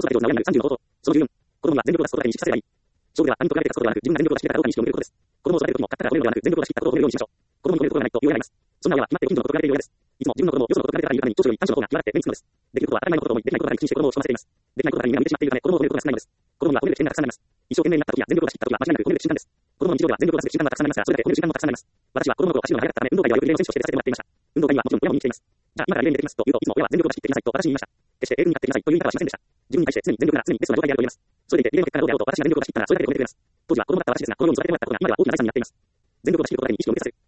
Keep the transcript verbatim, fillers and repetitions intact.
子が上にあるさんじゅうの方法。そのじゅうよん、子供には全力を出すことだけ認識させればいい。小では他人と比べて出すことではなく、自分が全力を出し切れたかどうかに意識を向けることです。子供を育てるときも、買ったから褒めるのではなく、全力を出し切ったことを褒めるようにしましょう。子供に褒めることがないと言いようがあります。そんな親は決まってご近所のことと比べているようです。いつも自分の子供をよそのことと比べてからに言うために、長所より短所の方が極まって目につくのです。できることは当たり前のことと思い、できないことが気にして子供を済ませています。できないことが人間が向いてしまっているため、子供を褒めることが少ないのです。子供には褒める視点がたくさんあります。一生懸命になったときや全力を出し切ったときは間違いなく褒める瞬間です。子供の日常では全力を出す瞬間がたくさんありますが、それだけ褒める時間もたくさんあります。私は子供の頃走るのが速かったため、運動会ではよくリレーの選手として出させてもらっていました。運動会にはもちろん親も見に来ています。じゃあ今からリレーに出てきますと言うと、いつも親は全力を出し切っていなさいと私に言いました。決して英文に勝っていなさいという言い方はしませんでした。自分に対して常に全力なら常にベストな状態であると言えます。それでいてリレーの結果がどうであろうと私が全力を出し切ったらそれだけで褒めてくれます。当時は子供だった私ですが、このように育ててもらったことが今は大きな財産になっています。全力を出し切ることだけに意識を向けさせる。